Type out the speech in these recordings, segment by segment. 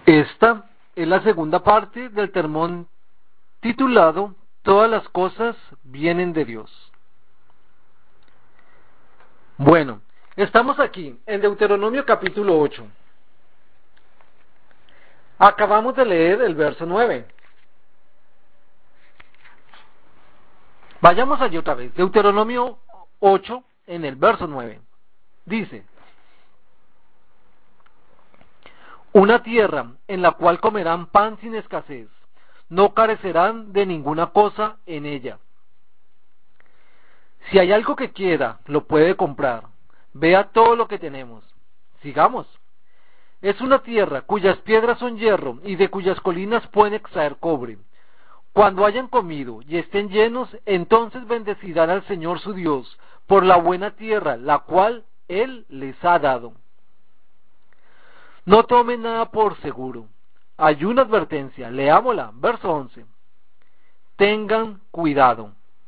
Esta es la segunda parte del sermón titulado Todas las cosas vienen de Dios. Bueno, estamos aquí en Deuteronomio capítulo 8. Acabamos de leer el verso 9. Vayamos allí otra vez. Deuteronomio 8 en el verso 9. Dice: una tierra en la cual comerán pan sin escasez, no carecerán de ninguna cosa en ella. Si hay algo que quiera, lo puede comprar. Vea todo lo que tenemos. Sigamos. Es una tierra cuyas piedras son hierro y de cuyas colinas pueden extraer cobre. Cuando hayan comido y estén llenos, entonces bendecirán al Señor su Dios por la buena tierra, la cual Él les ha dado. No tomen nada por seguro. Hay una advertencia, leámosla, verso 11. Tengan cuidado.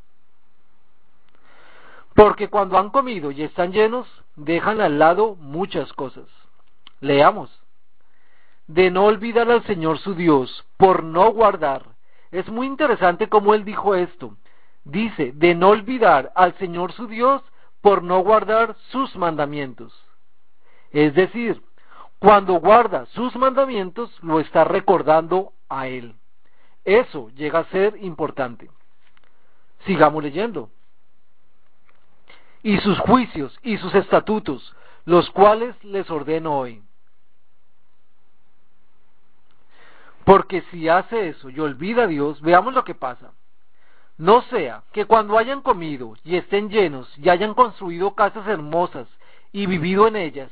Porque cuando han comido y están llenos, dejan al lado muchas cosas. Leamos. De no olvidar al Señor su Dios, por no guardar. Es muy interesante cómo él dijo esto. Dice, de no olvidar al Señor su Dios, por no guardar sus mandamientos. Es decir, cuando guarda sus mandamientos, lo está recordando a él. Eso llega a ser importante. Sigamos leyendo. Y sus juicios y sus estatutos, los cuales les ordeno hoy. Porque si hace eso y olvida a Dios, veamos lo que pasa. No sea que cuando hayan comido y estén llenos y hayan construido casas hermosas y vivido en ellas,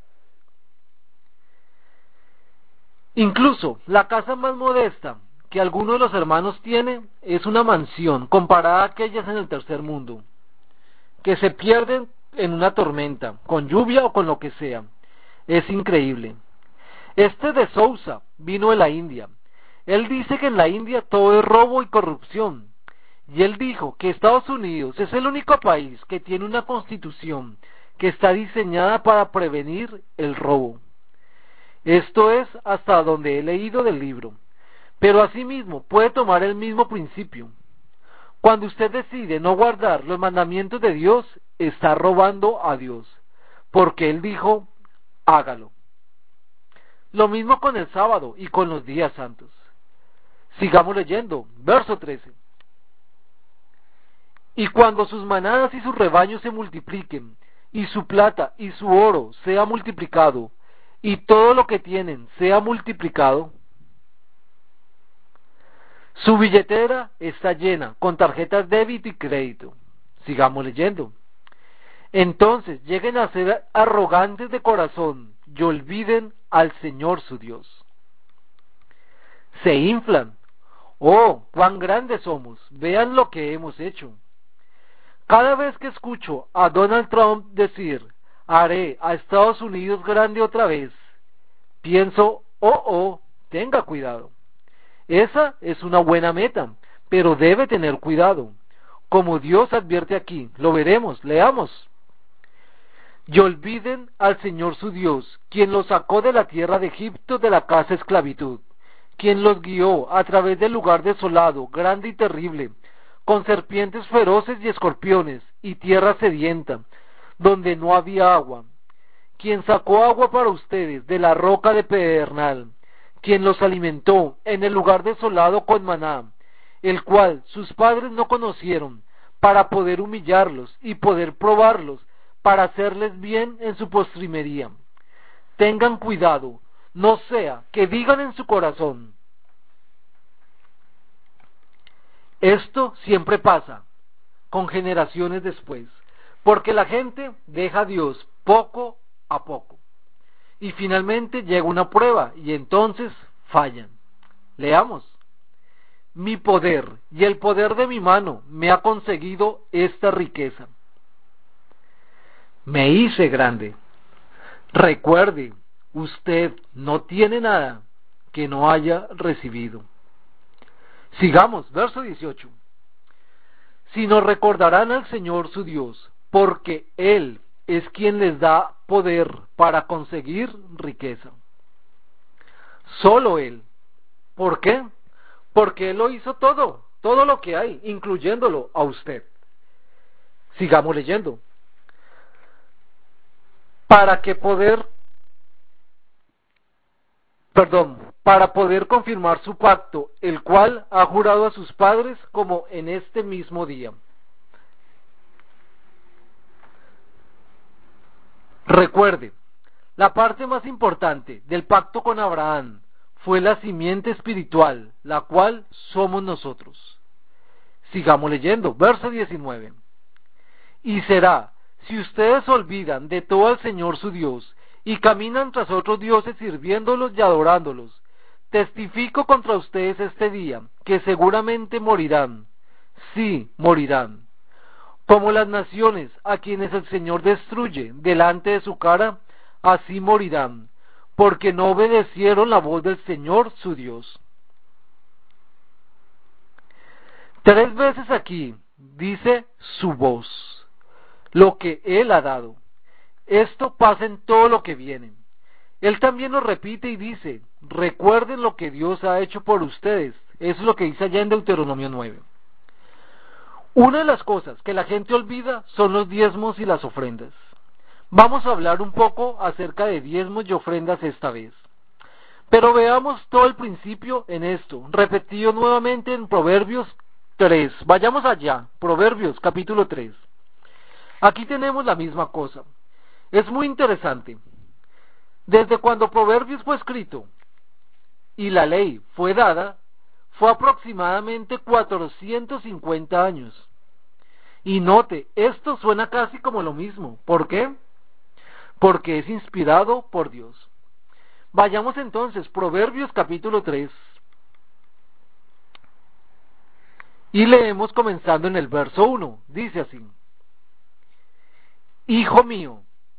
incluso la casa más modesta que alguno de los hermanos tiene es una mansión comparada a aquellas en el tercer mundo, que se pierden en una tormenta, con lluvia o con lo que sea. Es increíble. Este de Sousa vino de la India. Él dice que en la India todo es robo y corrupción. Y él dijo que Estados Unidos es el único país que tiene una constitución que está diseñada para prevenir el robo. Esto es hasta donde he leído del libro. Pero asimismo puede tomar el mismo principio. Cuando usted decide no guardar los mandamientos de Dios, está robando a Dios, porque Él dijo, hágalo. Lo mismo con el sábado y con los días santos. Sigamos leyendo, verso 13. Y cuando sus manadas y sus rebaños se multipliquen, y su plata y su oro sea multiplicado, y todo lo que tienen sea multiplicado, su billetera está llena con tarjetas débito y crédito. Sigamos leyendo. Entonces lleguen a ser arrogantes de corazón y olviden al Señor su Dios. Se inflan. Oh, cuán grandes somos. Vean lo que hemos hecho. Cada vez que escucho a Donald Trump decir, haré a Estados Unidos grande otra vez, pienso, tenga cuidado. Esa es una buena meta, pero debe tener cuidado. Como Dios advierte aquí, lo veremos, leamos. Y olviden al Señor su Dios, quien los sacó de la tierra de Egipto de la casa de esclavitud, quien los guió a través del lugar desolado, grande y terrible, con serpientes feroces y escorpiones, y tierra sedienta, donde no había agua, quien sacó agua para ustedes de la roca de pedernal, quien los alimentó en el lugar desolado con maná, el cual sus padres no conocieron, para poder humillarlos y poder probarlos, para hacerles bien en su postrimería. Tengan cuidado, no sea que digan en su corazón, esto siempre pasa, con generaciones después, porque la gente deja a Dios poco a poco. Y finalmente llega una prueba y entonces fallan. Leamos. Mi poder y el poder de mi mano me ha conseguido esta riqueza. Me hice grande. Recuerde, usted no tiene nada que no haya recibido. Sigamos, verso 18. Sino recordarán al Señor su Dios, porque Él es quien les da poder para conseguir riqueza. Solo Él. ¿Por qué? Porque Él lo hizo todo, todo lo que hay, incluyéndolo a usted. Sigamos leyendo. Para que poder, para poder confirmar su pacto, el cual ha jurado a sus padres como en este mismo día. Recuerde, la parte más importante del pacto con Abraham fue la simiente espiritual, la cual somos nosotros. Sigamos leyendo, verso 19. Y será, si ustedes olvidan de todo al Señor su Dios, y caminan tras otros dioses sirviéndolos y adorándolos, testifico contra ustedes este día, que seguramente morirán. Sí, morirán. Como las naciones a quienes el Señor destruye delante de su cara, así morirán, porque no obedecieron la voz del Señor su Dios. 3 veces aquí dice su voz, lo que Él ha dado. Esto pasa en todo lo que viene. Él también lo repite y dice, recuerden lo que Dios ha hecho por ustedes. Eso es lo que dice allá en Deuteronomio 9. Una de las cosas que la gente olvida son los diezmos y las ofrendas. Vamos a hablar un poco acerca de diezmos y ofrendas esta vez. Pero veamos todo el principio en esto, repetido nuevamente en Proverbios 3. Vayamos allá, Proverbios capítulo 3. Aquí tenemos la misma cosa. Es muy interesante. Desde cuando Proverbios fue escrito y la ley fue dada, fue aproximadamente 450 años. Y note, esto suena casi como lo mismo. ¿Por qué? Porque es inspirado por Dios. Vayamos entonces, Proverbios capítulo 3. Y leemos comenzando en el verso 1. Dice así. Hijo mío,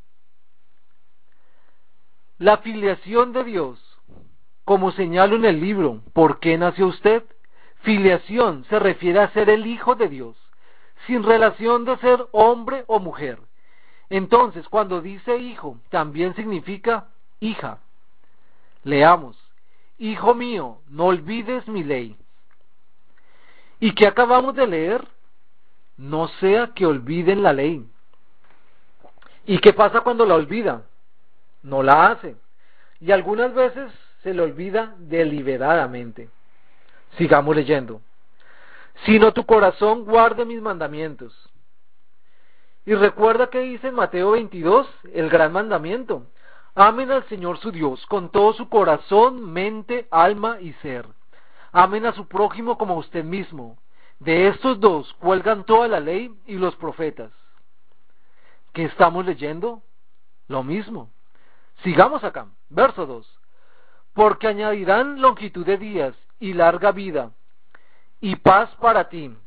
la filiación de Dios, como señalo en el libro, ¿por qué nació usted? Filiación se refiere a ser el hijo de Dios, sin relación de ser hombre o mujer. Entonces, cuando dice hijo, también significa hija. Leamos, hijo mío, no olvides mi ley. ¿Y qué acabamos de leer? No sea que olviden la ley. ¿Y qué pasa cuando la olvida? No la hace. Y algunas veces se le olvida deliberadamente. Sigamos leyendo. Sino tu corazón guarde mis mandamientos. Y recuerda que dice en Mateo 22, el gran mandamiento. Amen al Señor su Dios con todo su corazón, mente, alma y ser. Amen a su prójimo como a usted mismo. De estos dos cuelgan toda la ley y los profetas. ¿Qué estamos leyendo? Lo mismo. Sigamos acá. Verso 2. Porque añadirán longitud de días y larga vida y paz para ti.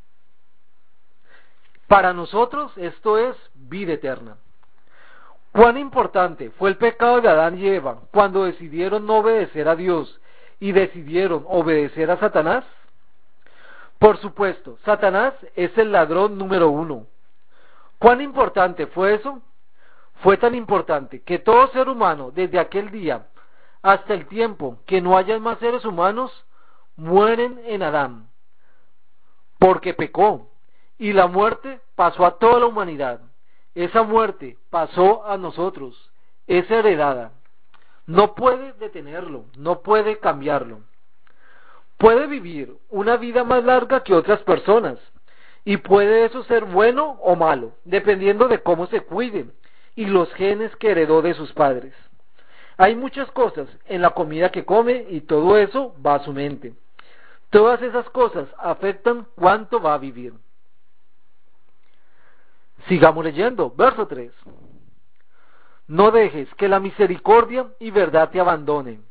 Para nosotros esto es vida eterna. ¿Cuán importante fue el pecado de Adán y Eva cuando decidieron no obedecer a Dios y decidieron obedecer a Satanás? Por supuesto, Satanás es el ladrón número 1. ¿Cuán importante fue eso? Fue tan importante que todo ser humano, desde aquel día hasta el tiempo que no hayan más seres humanos, mueren en Adán, porque pecó, y la muerte pasó a toda la humanidad. Esa muerte pasó a nosotros, es heredada. No puede detenerlo, no puede cambiarlo. Puede vivir una vida más larga que otras personas, y puede eso ser bueno o malo, dependiendo de cómo se cuide y los genes que heredó de sus padres. Hay muchas cosas en la comida que come y todo eso va a su mente. Todas esas cosas afectan cuánto va a vivir. Sigamos leyendo, verso 3. No dejes que la misericordia y verdad te abandonen.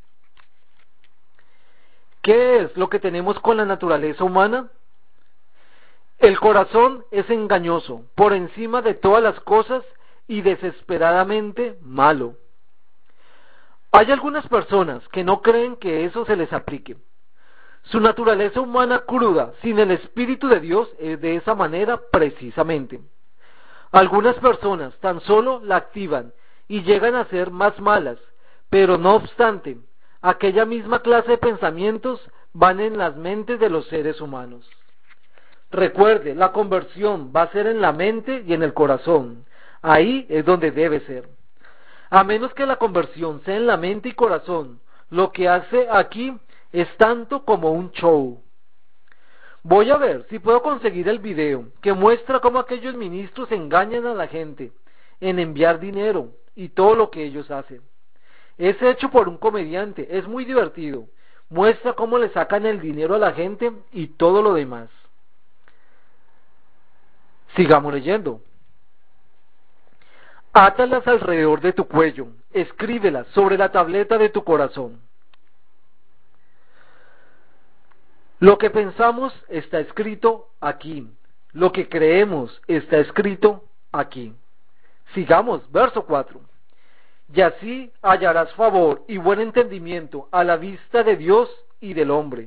¿Qué es lo que tenemos con la naturaleza humana? El corazón es engañoso, por encima de todas las cosas y desesperadamente malo. Hay algunas personas que no creen que eso se les aplique. Su naturaleza humana cruda, sin el Espíritu de Dios, es de esa manera precisamente. Algunas personas tan solo la activan y llegan a ser más malas, pero no obstante, aquella misma clase de pensamientos van en las mentes de los seres humanos. Recuerde, la conversión va a ser en la mente y en el corazón. Ahí es donde debe ser. A menos que la conversión sea en la mente y corazón, lo que hace aquí es tanto como un show. Voy a ver si puedo conseguir el video que muestra cómo aquellos ministros engañan a la gente en enviar dinero y todo lo que ellos hacen. Es hecho por un comediante, es muy divertido. Muestra cómo le sacan el dinero a la gente y todo lo demás. Sigamos leyendo. Átalas alrededor de tu cuello, escríbelas sobre la tableta de tu corazón. Lo que pensamos está escrito aquí. Lo que creemos está escrito aquí. Sigamos, verso 4. Y así hallarás favor y buen entendimiento a la vista de Dios y del hombre.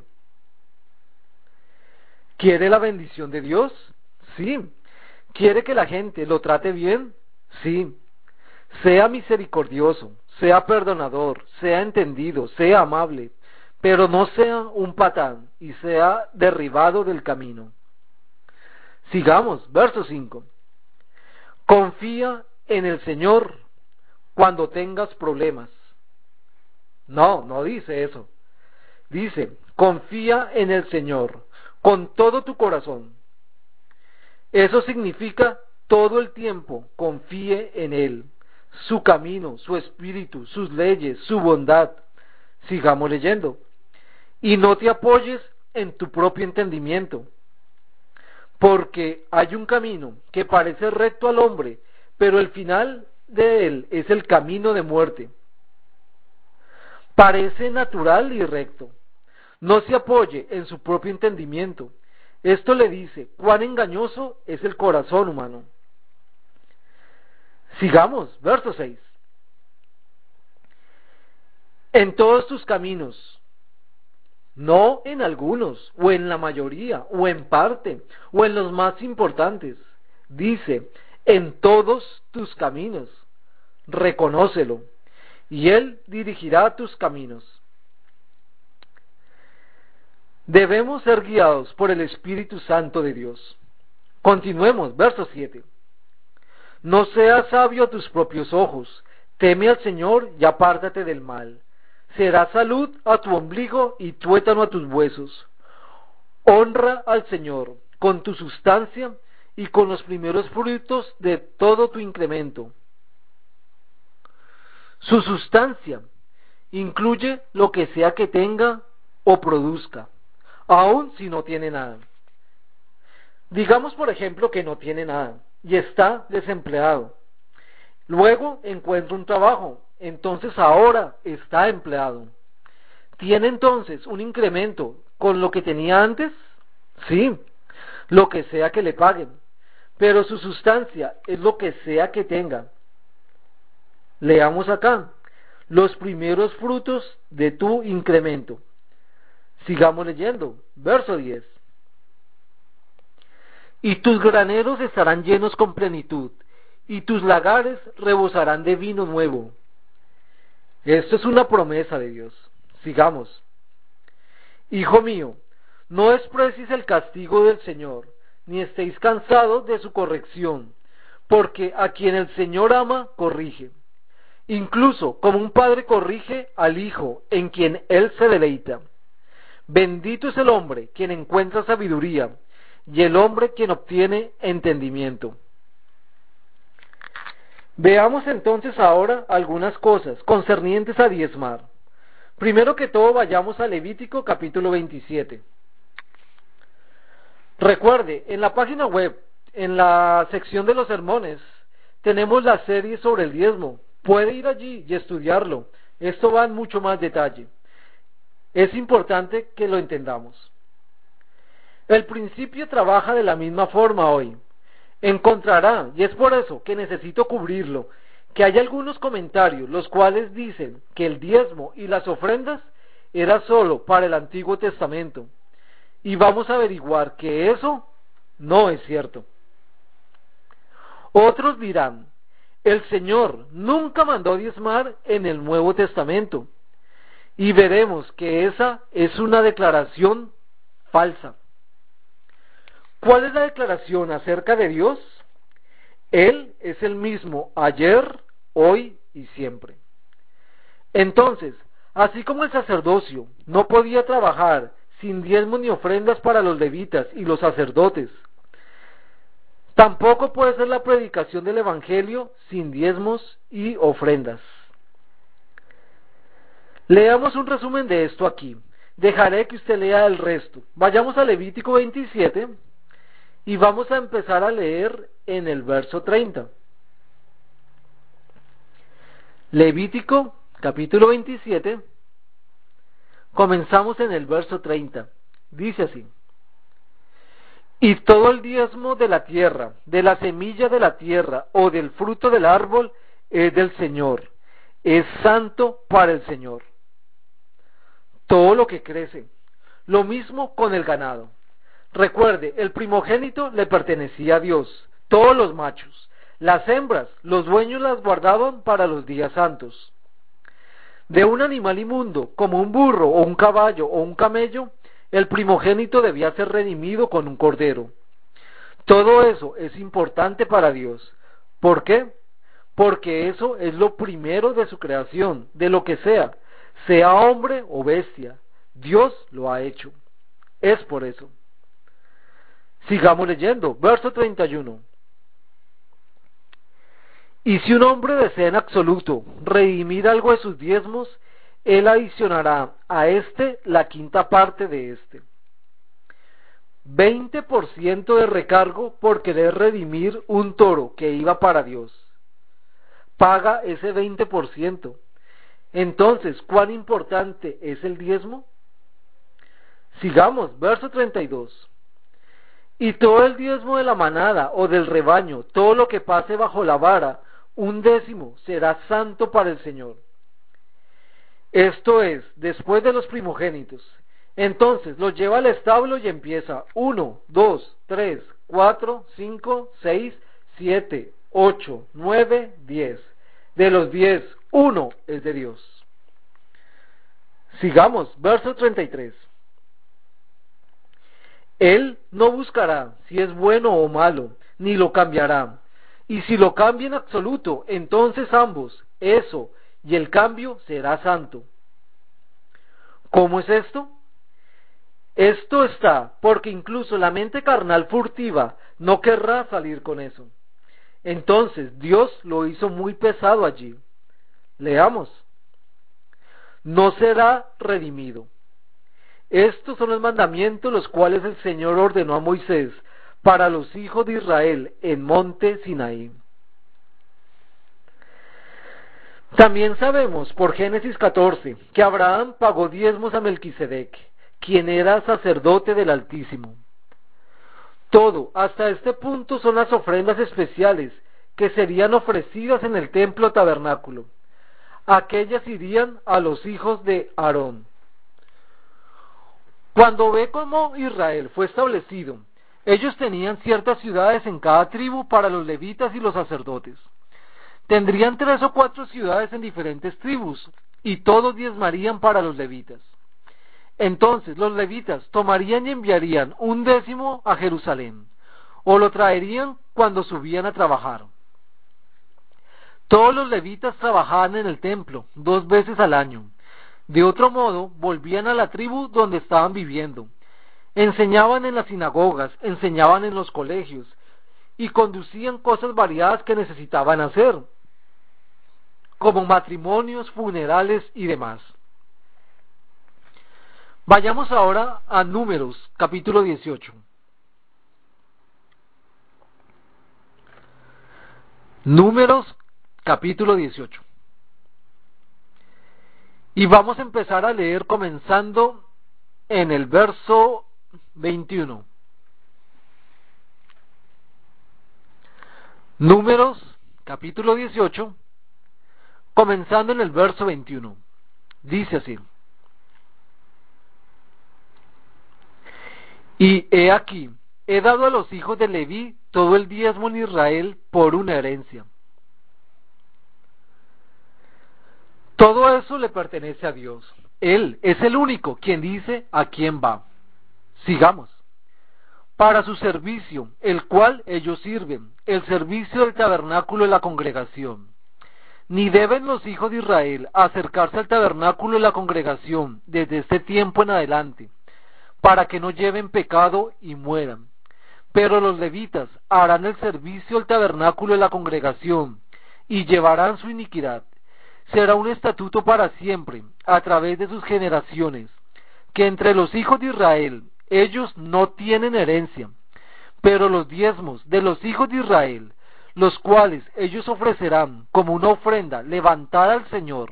¿Quiere la bendición de Dios? Sí. ¿Quiere que la gente lo trate bien? Sí. Sea misericordioso, sea perdonador, sea entendido, sea amable, pero no sea un patán y sea derribado del camino. Sigamos, verso 5. Confía en el Señor cuando tengas problemas. No, no dice eso. Dice, confía en el Señor con todo tu corazón. Eso significa todo el tiempo confíe en Él, su camino, su espíritu, sus leyes, su bondad. Sigamos leyendo. Y no te apoyes en tu propio entendimiento, porque hay un camino que parece recto al hombre, pero el final de él es el camino de muerte. Parece natural y recto. No se apoye en su propio entendimiento. Esto le dice cuán engañoso es el corazón humano. Sigamos, verso 6. En todos tus caminos, no en algunos, o en la mayoría, o en parte, o en los más importantes. Dice, en todos tus caminos, reconócelo, y Él dirigirá tus caminos. Debemos ser guiados por el Espíritu Santo de Dios. Continuemos, verso 7. No seas sabio a tus propios ojos, teme al Señor y apártate del mal. Será salud a tu ombligo y tuétano a tus huesos. Honra al Señor con tu sustancia y con los primeros frutos de todo tu incremento. Su sustancia incluye lo que sea que tenga o produzca, aun si no tiene nada. Digamos, por ejemplo, que no tiene nada y está desempleado. Luego encuentra un trabajo, entonces ahora está empleado. ¿Tiene entonces un incremento con lo que tenía antes? Sí, lo que sea que le paguen, pero su sustancia es lo que sea que tenga. Leamos acá, los primeros frutos de tu incremento. Sigamos leyendo, verso 10. Y tus graneros estarán llenos con plenitud, y tus lagares rebosarán de vino nuevo. Esto es una promesa de Dios. Sigamos. Hijo mío, no desprecies el castigo del Señor, ni estéis cansados de su corrección, porque a quien el Señor ama, corrige. Incluso como un padre corrige al hijo en quien él se deleita. Bendito es el hombre quien encuentra sabiduría, y el hombre quien obtiene entendimiento. Veamos entonces ahora algunas cosas concernientes a diezmar. Primero que todo vayamos a Levítico capítulo 27. Recuerde, en la página web, en la sección de los sermones, tenemos la serie sobre el diezmo. Puede ir allí y estudiarlo. Esto va en mucho más detalle. Es importante que lo entendamos. El principio trabaja de la misma forma hoy. Encontrará, y es por eso que necesito cubrirlo, que hay algunos comentarios los cuales dicen que el diezmo y las ofrendas era solo para el Antiguo Testamento. Y vamos a averiguar que eso no es cierto. Otros dirán, el Señor nunca mandó diezmar en el Nuevo Testamento. y veremos que esa es una declaración falsa. ¿Cuál es la declaración acerca de Dios? Él es el mismo ayer, hoy y siempre. Entonces, así como el sacerdocio no podía trabajar sin diezmos ni ofrendas para los levitas y los sacerdotes, tampoco puede ser la predicación del Evangelio sin diezmos y ofrendas. Leamos un resumen de esto aquí. Dejaré que usted lea el resto. Vayamos a Levítico 27 y vamos a empezar a leer en el verso 30. Levítico capítulo 27, comenzamos en el verso 30. Dice así: y todo el diezmo de la tierra, de la semilla de la tierra o del fruto del árbol es del Señor, es santo para el Señor. Todo lo que crece, lo mismo con el ganado. Recuerde, el primogénito le pertenecía a Dios, todos los machos. Las hembras, los dueños las guardaban para los días santos. De un animal inmundo, como un burro o un caballo o un camello, el primogénito debía ser redimido con un cordero. Todo eso es importante para Dios. ¿Por qué? Porque eso es lo primero de su creación, de lo que sea hombre o bestia. Dios lo ha hecho. Es por eso. Sigamos leyendo, verso 31. Y si un hombre desea en absoluto redimir algo de sus diezmos, él adicionará a este la quinta parte de este. 20% de recargo por querer redimir un toro que iba para Dios. Paga ese 20%. Entonces, ¿cuán importante es el diezmo? Sigamos, verso 32. Y todo el diezmo de la manada o del rebaño, todo lo que pase bajo la vara, 1/10 será santo para el Señor. Esto es, después de los primogénitos. Entonces los lleva al establo y empieza 1, 2, 3, 4, 5, 6, 7, 8, 9, 10. De los 10, 1 es de Dios. Sigamos, verso 33. Él no buscará si es bueno o malo, ni lo cambiará. Y si lo cambia en absoluto, entonces ambos, eso y el cambio será santo. ¿Cómo es esto? Esto está porque incluso la mente carnal furtiva no querrá salir con eso. Entonces Dios lo hizo muy pesado allí. Leamos. No será redimido. Estos son los mandamientos los cuales el Señor ordenó a Moisés para los hijos de Israel en monte Sinaí. También sabemos por Génesis 14 que Abraham pagó diezmos a Melquisedec, quien era sacerdote del Altísimo. Todo, hasta este punto, son las ofrendas especiales que serían ofrecidas en el templo tabernáculo. Aquellas irían a los hijos de Aarón. Cuando ve cómo Israel fue establecido, ellos tenían ciertas ciudades en cada tribu para los levitas y los sacerdotes. Tendrían 3 o 4 ciudades en diferentes tribus, y todos diezmarían para los levitas. Entonces los levitas tomarían y enviarían 1/10 a Jerusalén, o lo traerían cuando subían a trabajar. Todos los levitas trabajaban en el templo 2 veces al año. De otro modo, volvían a la tribu donde estaban viviendo. Enseñaban en las sinagogas, enseñaban en los colegios, y conducían cosas variadas que necesitaban hacer, como matrimonios, funerales y demás. Vayamos ahora a Números, capítulo 18. Números, capítulo 18. Y vamos a empezar a leer comenzando en el verso 21. Números, capítulo 18, comenzando en el verso 21. Dice así: y he aquí, he dado a los hijos de Leví todo el diezmo en Israel por una herencia. Todo eso le pertenece a Dios. Él es el único quien dice a quién va. Sigamos. Para su servicio, el cual ellos sirven, el servicio del tabernáculo de la congregación. Ni deben los hijos de Israel acercarse al tabernáculo de la congregación desde este tiempo en adelante, para que no lleven pecado y mueran. Pero los levitas harán el servicio del tabernáculo de la congregación y llevarán su iniquidad. Será un estatuto para siempre, a través de sus generaciones, que entre los hijos de Israel ellos no tienen herencia, pero los diezmos de los hijos de Israel, los cuales ellos ofrecerán como una ofrenda levantada al Señor,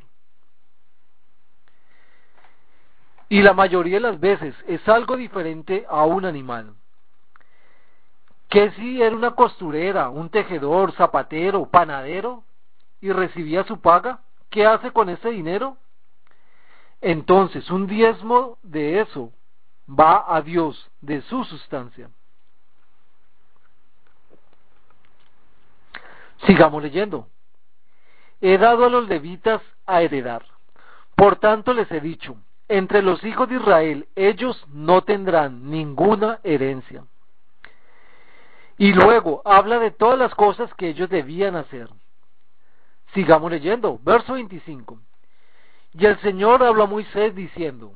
y la mayoría de las veces es algo diferente a un animal. ¿Qué si era una costurera, un tejedor, zapatero, panadero, y recibía su paga? ¿Qué hace con ese dinero? Entonces, un diezmo de eso va a Dios, de su sustancia. Sigamos leyendo. He dado a los levitas a heredar. Por tanto les he dicho, entre los hijos de Israel ellos no tendrán ninguna herencia. Y luego habla de todas las cosas que ellos debían hacer. Sigamos leyendo, verso 25. Y el Señor habló a Moisés diciendo,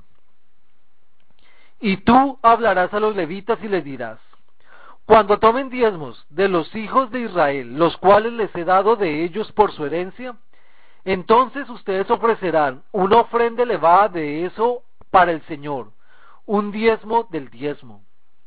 y tú hablarás a los levitas y les dirás, cuando tomen diezmos de los hijos de Israel, los cuales les he dado de ellos por su herencia, entonces ustedes ofrecerán una ofrenda elevada de eso para el Señor, un diezmo del diezmo.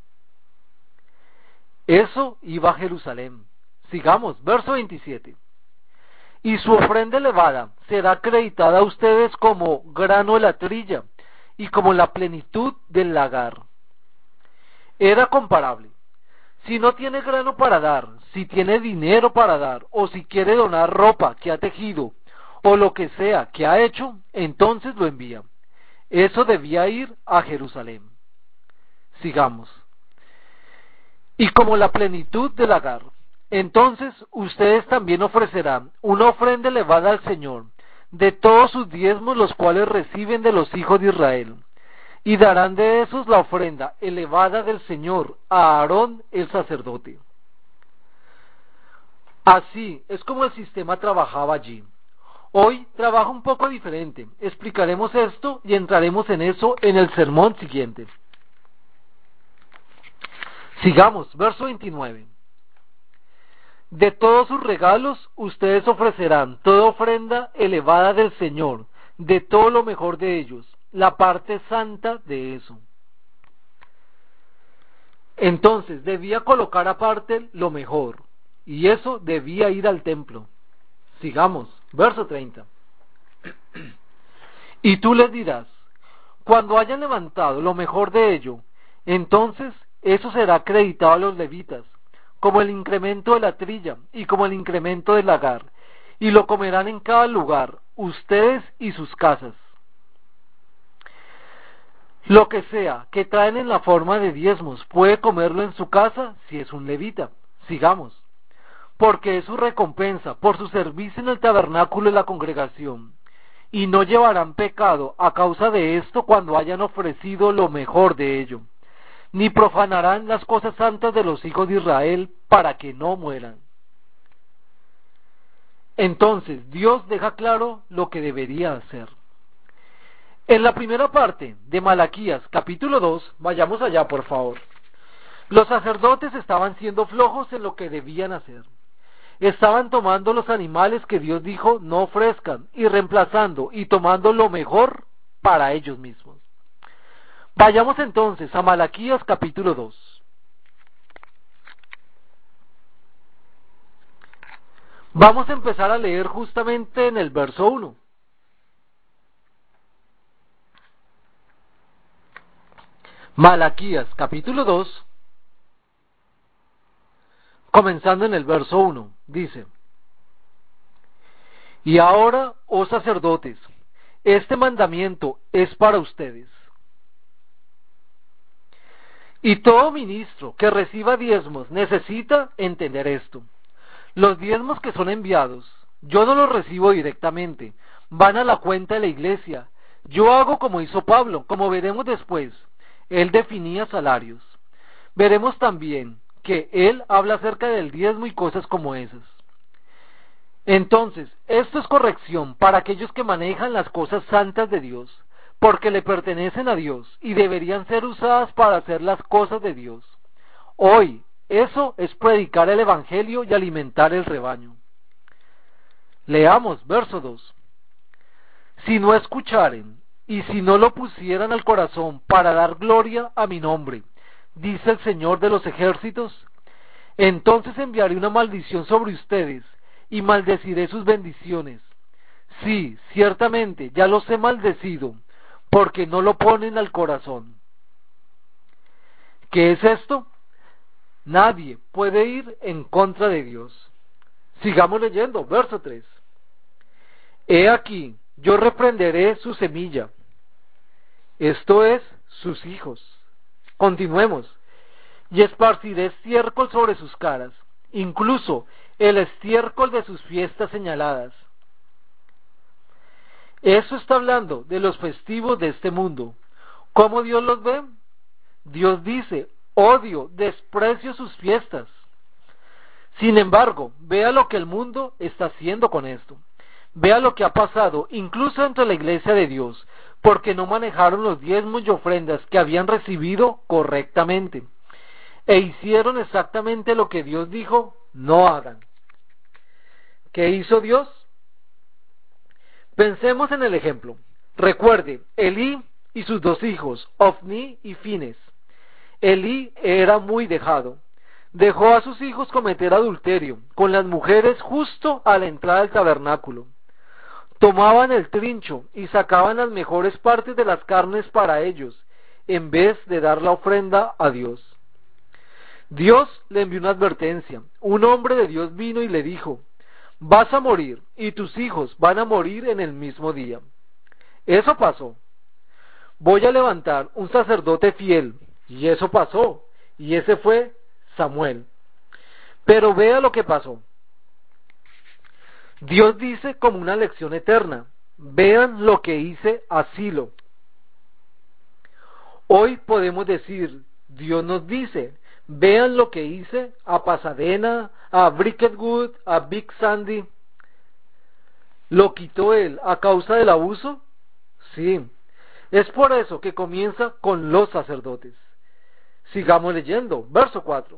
Eso iba a Jerusalén. Sigamos, verso 27. Y su ofrenda elevada será acreditada a ustedes como grano de la trilla y como la plenitud del lagar. Era comparable. Si no tiene grano para dar, si tiene dinero para dar, o si quiere donar ropa que ha tejido, o lo que sea que ha hecho, entonces lo envía. Eso debía ir a Jerusalén. Sigamos. Y como la plenitud del lagar, entonces ustedes también ofrecerán una ofrenda elevada al Señor, de todos sus diezmos los cuales reciben de los hijos de Israel, y darán de esos la ofrenda elevada del Señor a Aarón el sacerdote. Así es como el sistema trabajaba allí. Hoy trabaja un poco diferente. Explicaremos esto y entraremos en eso en el sermón siguiente. Sigamos, verso 29. De todos sus regalos ustedes ofrecerán toda ofrenda elevada del Señor, de todo lo mejor de ellos, la parte santa de eso. Entonces debía colocar aparte lo mejor, y eso debía ir al templo. Sigamos, verso 30. Y tú les dirás, cuando hayan levantado lo mejor de ello, entonces eso será acreditado a los levitas, como el incremento de la trilla y como el incremento del lagar, y lo comerán en cada lugar, ustedes y sus casas. Lo que sea que traen en la forma de diezmos puede comerlo en su casa si es un levita. Sigamos. Porque es su recompensa por su servicio en el tabernáculo de la congregación, y no llevarán pecado a causa de esto cuando hayan ofrecido lo mejor de ello, ni profanarán las cosas santas de los hijos de Israel para que no mueran. Entonces Dios deja claro lo que debería hacer. En la primera parte de Malaquías capítulo 2, vayamos allá por favor, los sacerdotes estaban siendo flojos en lo que debían hacer. Estaban tomando los animales que Dios dijo no ofrezcan y reemplazando y tomando lo mejor para ellos mismos. Vayamos entonces a Malaquías capítulo 2. Vamos a empezar a leer justamente en el verso 1. Malaquías capítulo 2, comenzando en el verso 1, dice: Y ahora, oh sacerdotes, este mandamiento es para ustedes. Y todo ministro que reciba diezmos necesita entender esto. Los diezmos que son enviados, yo no los recibo directamente, van a la cuenta de la iglesia, Yo hago como hizo Pablo, como veremos después. Él definía salarios. Veremos también que él habla acerca del diezmo y cosas como esas. Entonces, esto es corrección para aquellos que manejan las cosas santas de Dios, porque le pertenecen a Dios y deberían ser usadas para hacer las cosas de Dios. Hoy, eso es predicar el Evangelio y alimentar el rebaño. Leamos verso 2. Si no escucharen y si no lo pusieran al corazón para dar gloria a mi nombre, dice el Señor de los ejércitos, entonces enviaré una maldición sobre ustedes y maldeciré sus bendiciones. Sí, ciertamente ya los he maldecido, porque no lo ponen al corazón. ¿Qué es esto? Nadie puede ir en contra de Dios. Sigamos leyendo, verso 3. He aquí, yo reprenderé su semilla, esto es, sus hijos. Continuemos. Y esparciré estiércol sobre sus caras, incluso el estiércol de sus fiestas señaladas. Eso está hablando de los festivos de este mundo. ¿Cómo Dios los ve? Dios dice, odio, desprecio sus fiestas. Sin embargo, vea lo que el mundo está haciendo con esto. Vea lo que ha pasado, incluso entre la iglesia de Dios, porque no manejaron los diezmos y ofrendas que habían recibido correctamente. E hicieron exactamente lo que Dios dijo, no hagan. ¿Qué hizo Dios? Pensemos en el ejemplo. Recuerde, Elí y sus dos hijos, Ofni y Fines. Elí era muy dejado. Dejó a sus hijos cometer adulterio con las mujeres justo a la entrada del tabernáculo. Tomaban el trincho y sacaban las mejores partes de las carnes para ellos, en vez de dar la ofrenda a Dios. Dios le envió una advertencia. Un hombre de Dios vino y le dijo, vas a morir y tus hijos van a morir en el mismo día. Eso pasó. Voy a levantar un sacerdote fiel. Y eso pasó. Y ese fue Samuel. Pero vea lo que pasó. Dios dice como una lección eterna. Vean lo que hice a Silo. Hoy podemos decir, Dios nos dice, vean lo que hice a Pasadena, a Bricketwood, a Big Sandy. ¿Lo quitó él a causa del abuso? Sí. Es por eso que comienza con los sacerdotes. Sigamos leyendo, verso 4.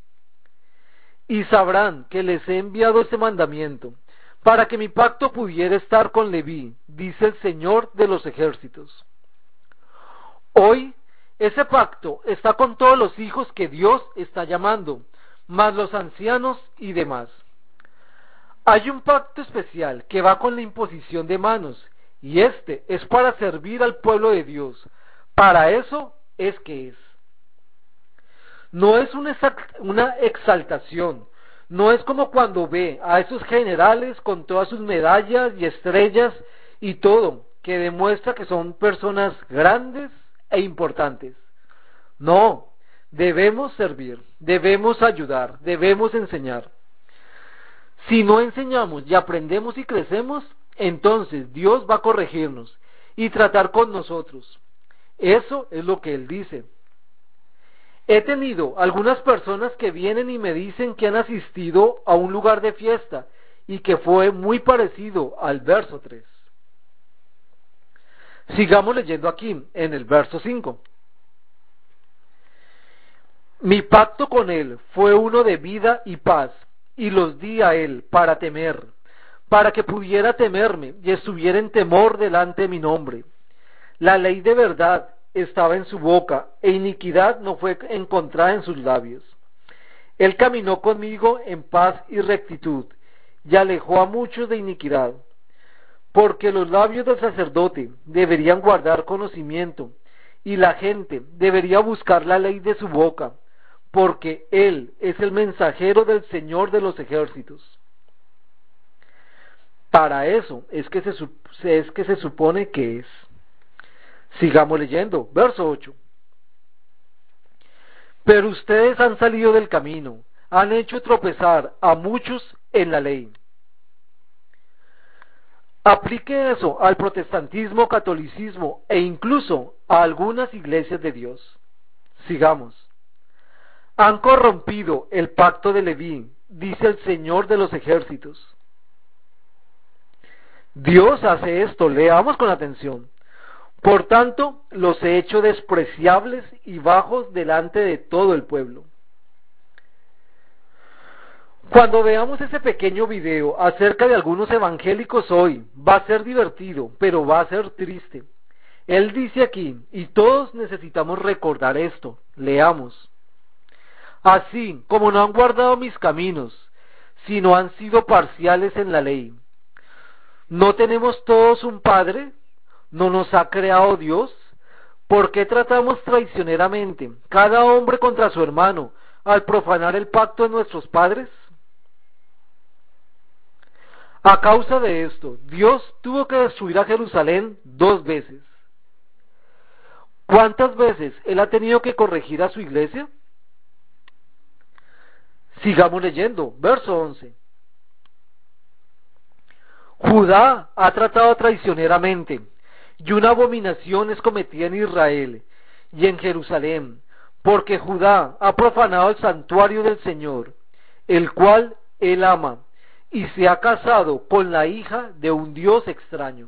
Y sabrán que les he enviado este mandamiento, para que mi pacto pudiera estar con Leví, dice el Señor de los ejércitos. Hoy, ese pacto está con todos los hijos que Dios está llamando, más los ancianos y demás. Hay un pacto especial que va con la imposición de manos, y este es para servir al pueblo de Dios. Para eso es que es. No es una exaltación, no es como cuando ve a esos generales con todas sus medallas y estrellas y todo, que demuestra que son personas grandes e importantes. No, debemos servir, debemos ayudar, debemos enseñar. Si no enseñamos y aprendemos y crecemos, entonces Dios va a corregirnos y tratar con nosotros. Eso es lo que Él dice. He tenido algunas personas que vienen y me dicen que han asistido a un lugar de fiesta y que fue muy parecido al verso 3. Sigamos leyendo aquí en el verso 5. Mi pacto con él fue uno de vida y paz, y los di a él para temer, para que pudiera temerme y estuviera en temor delante de mi nombre. La ley de verdad estaba en su boca, e iniquidad no fue encontrada en sus labios. Él caminó conmigo en paz y rectitud, y alejó a muchos de iniquidad. Porque los labios del sacerdote deberían guardar conocimiento, y la gente debería buscar la ley de su boca, porque él es el mensajero del Señor de los ejércitos. Para eso es que se supone que es. Sigamos leyendo, verso 8. Pero ustedes han salido del camino, han hecho tropezar a muchos en la ley. Aplique eso al protestantismo, catolicismo e incluso a algunas iglesias de Dios. Sigamos. Han corrompido el pacto de Leví, dice el Señor de los ejércitos. Dios hace esto, leamos con atención. Por tanto, los he hecho despreciables y bajos delante de todo el pueblo. Cuando veamos ese pequeño video acerca de algunos evangélicos hoy, va a ser divertido, pero va a ser triste. Él dice aquí, y todos necesitamos recordar esto, leamos. Así como no han guardado mis caminos, sino han sido parciales en la ley. ¿No tenemos todos un Padre? ¿No nos ha creado Dios? ¿Por qué tratamos traicioneramente cada hombre contra su hermano al profanar el pacto de nuestros padres? A causa de esto, Dios tuvo que destruir a Jerusalén 2 veces. ¿Cuántas veces Él ha tenido que corregir a su iglesia? Sigamos leyendo, verso 11. Judá ha tratado traicioneramente, y una abominación es cometida en Israel y en Jerusalén, porque Judá ha profanado el santuario del Señor, el cual él ama, y se ha casado con la hija de un Dios extraño.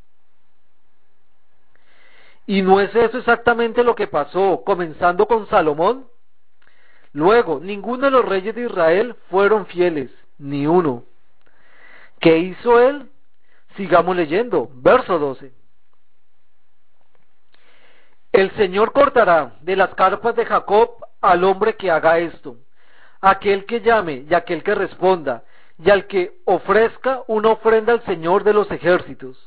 ¿Y no es eso exactamente lo que pasó, comenzando con Salomón? Luego, ninguno de los reyes de Israel fueron fieles, ni uno. ¿Qué hizo él? Sigamos leyendo, verso 12. El Señor cortará de las carpas de Jacob al hombre que haga esto, aquel que llame y aquel que responda, y al que ofrezca una ofrenda al Señor de los ejércitos.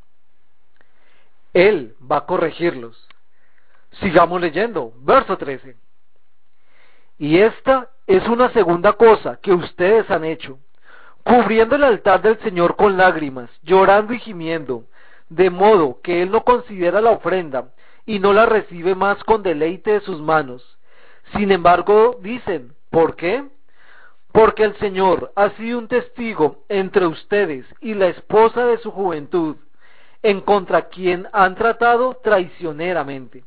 Él va a corregirlos. Sigamos leyendo, verso 13. Y esta es una segunda cosa que ustedes han hecho, cubriendo el altar del Señor con lágrimas, llorando y gimiendo, de modo que Él no considera la ofrenda y no la recibe más con deleite de sus manos. Sin embargo, dicen, ¿por qué? Porque el Señor ha sido un testigo entre ustedes y la esposa de su juventud, en contra quien han tratado traicioneramente.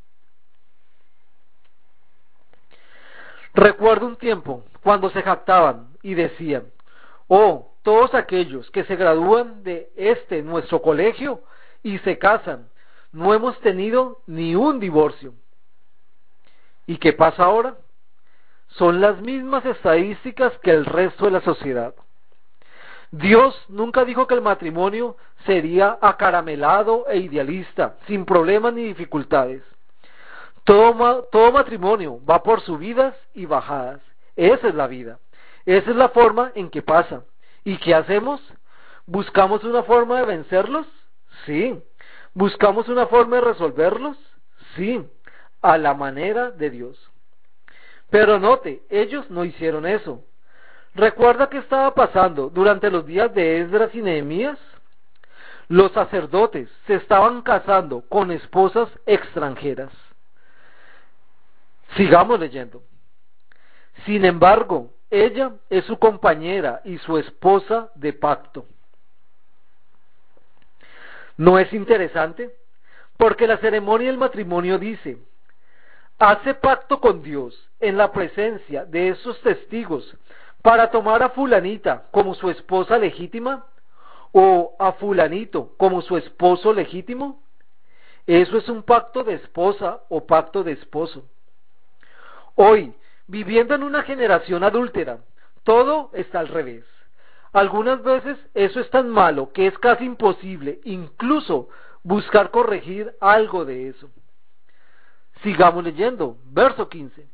Recuerdo un tiempo cuando se jactaban y decían, oh, todos aquellos que se gradúan de nuestro colegio y se casan, no hemos tenido ni un divorcio. ¿Y qué pasa ahora? Son las mismas estadísticas que el resto de la sociedad. Dios nunca dijo que el matrimonio sería acaramelado e idealista, sin problemas ni dificultades. Todo matrimonio va por subidas y bajadas. Esa es la vida. Esa es la forma en que pasa. ¿Y qué hacemos? ¿Buscamos una forma de vencerlos? Sí. ¿Buscamos una forma de resolverlos? Sí. A la manera de Dios. Pero note, ellos no hicieron eso. ¿Recuerda qué estaba pasando durante los días de Esdras y Nehemías? Los sacerdotes se estaban casando con esposas extranjeras. Sigamos leyendo. Sin embargo, ella es su compañera y su esposa de pacto. ¿No es interesante? Porque la ceremonia del matrimonio dice, hace pacto con Dios en la presencia de esos testigos para tomar a fulanita como su esposa legítima o a fulanito como su esposo legítimo. Eso es un pacto de esposa o pacto de esposo. Hoy, viviendo en una generación adúltera, todo está al revés. Algunas veces eso es tan malo que es casi imposible incluso buscar corregir algo de eso. Sigamos leyendo, verso 15.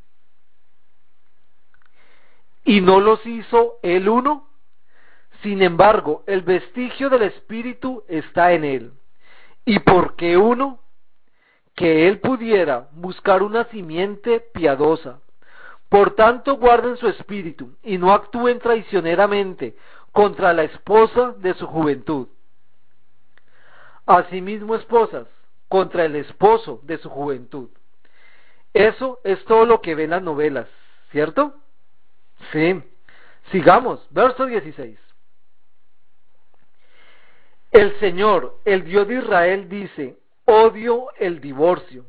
¿Y no los hizo el uno? Sin embargo, el vestigio del Espíritu está en él. ¿Y por qué uno? Que él pudiera buscar una simiente piadosa. Por tanto, guarden su espíritu y no actúen traicioneramente contra la esposa de su juventud. Asimismo, esposas, contra el esposo de su juventud. Eso es todo lo que ven las novelas, ¿cierto? Sí. Sigamos, verso 16. El Señor, el Dios de Israel, dice, odio el divorcio.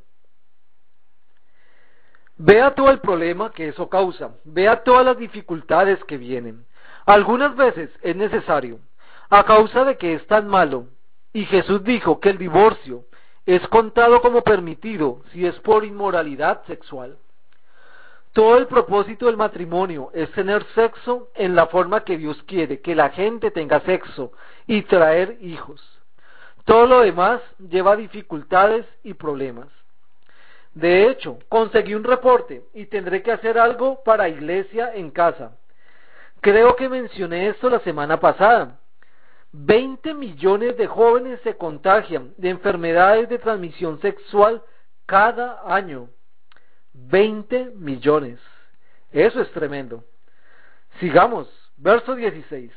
Vea todo el problema que eso causa, vea todas las dificultades que vienen. Algunas veces es necesario, a causa de que es tan malo, y Jesús dijo que el divorcio es contado como permitido si es por inmoralidad sexual. Todo el propósito del matrimonio es tener sexo en la forma que Dios quiere, que la gente tenga sexo y traer hijos. Todo lo demás lleva dificultades y problemas. De hecho, conseguí un reporte y tendré que hacer algo para iglesia en casa. Creo que mencioné esto la semana pasada. 20 millones de jóvenes se contagian de enfermedades de transmisión sexual cada año. 20 millones. Eso es tremendo. Sigamos, verso 16.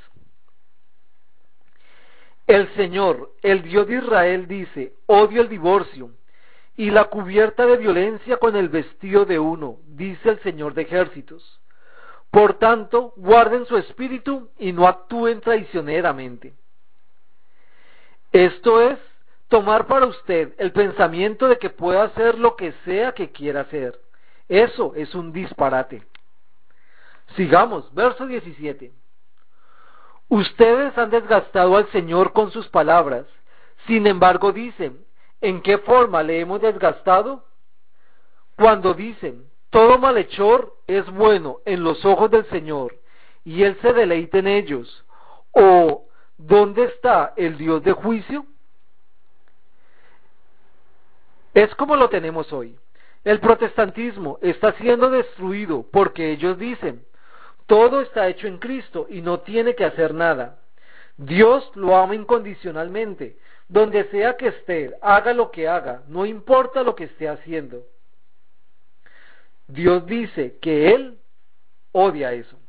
El Señor, el Dios de Israel, dice, odio el divorcio y la cubierta de violencia con el vestido de uno, dice el Señor de ejércitos. Por tanto, guarden su espíritu y no actúen traicioneramente. Esto es, tomar para usted el pensamiento de que pueda hacer lo que sea que quiera hacer. Eso es un disparate. Sigamos, verso 17. Ustedes han desgastado al Señor con sus palabras. Sin embargo dicen, ¿en qué forma le hemos desgastado? Cuando dicen, todo malhechor es bueno en los ojos del Señor, y Él se deleita en ellos. ¿O dónde está el Dios de juicio? Es como lo tenemos hoy. El protestantismo está siendo destruido porque ellos dicen, todo está hecho en Cristo y no tiene que hacer nada. Dios lo ama incondicionalmente. Donde sea que esté, haga lo que haga, no importa lo que esté haciendo. Dios dice que Él odia eso.